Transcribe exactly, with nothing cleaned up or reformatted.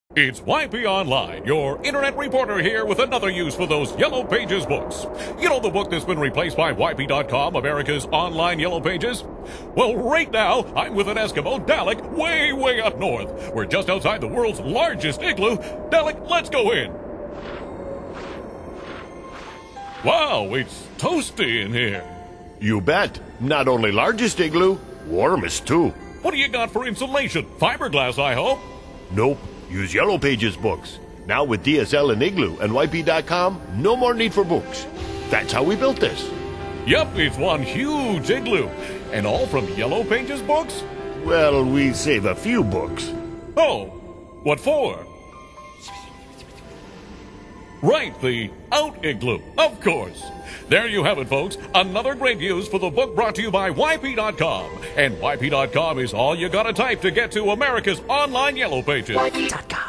It's Y P Online, your internet reporter here with another use for those Yellow Pages books. You know the book that's been replaced by Y P dot com, America's online Yellow Pages? Well, right now, I'm with an Eskimo, Dalek, way, way up north. We're just outside the world's largest igloo. Dalek, let's go in. Wow, it's toasty in here. You bet. Not only largest igloo, warmest too. What do you got for insulation? Fiberglass, I hope? Nope. Use Yellow Pages books. Now with D S L and Igloo and Y P dot com, no more need for books. That's how we built this. Yep, it's one huge igloo. And all from Yellow Pages books? Well, we save a few books. Oh, what for? Right, the out igloo, of course. There you have it, folks. Another great use for the book brought to you by Y P dot com. And Y P dot com is all you gotta type to get to America's online Yellow Pages. Y P dot com.